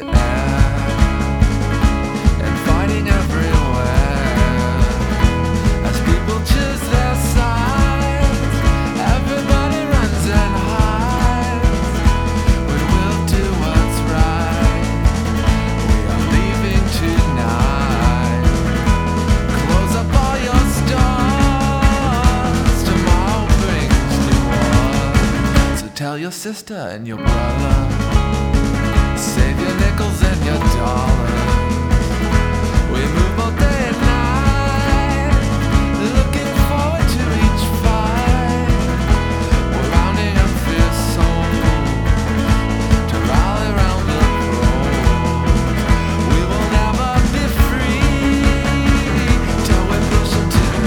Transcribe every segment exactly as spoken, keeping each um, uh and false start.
air and fighting everywhere as people choose their sides. Everybody runs and hides. We will do what's right. We are leaving tonight. Close up all your stores. Tomorrow brings new one. So tell your sister and your brother. Save your nickels and your dollars. We move all day and night, looking forward to each fight. We're rounding up fierce souls to rally round the pros. We will never be free till we push them to the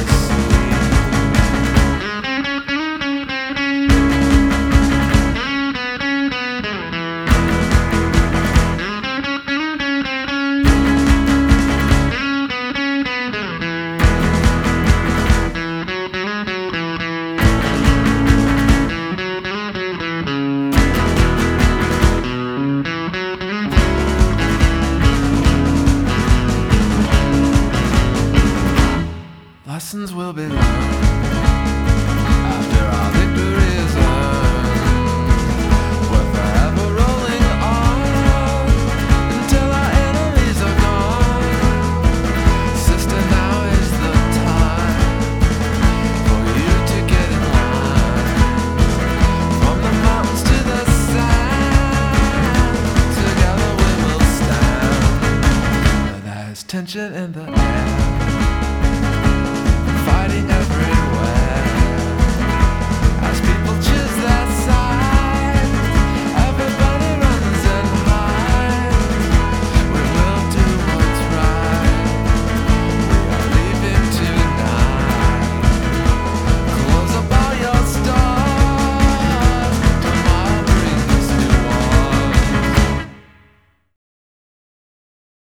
lessons will be learned after our victory is earned. We're forever rolling on until our enemies are gone. Sister, now is the time for you to get in line. From the mountains to the sand, together we will stand. Where there's tension in the air, fighting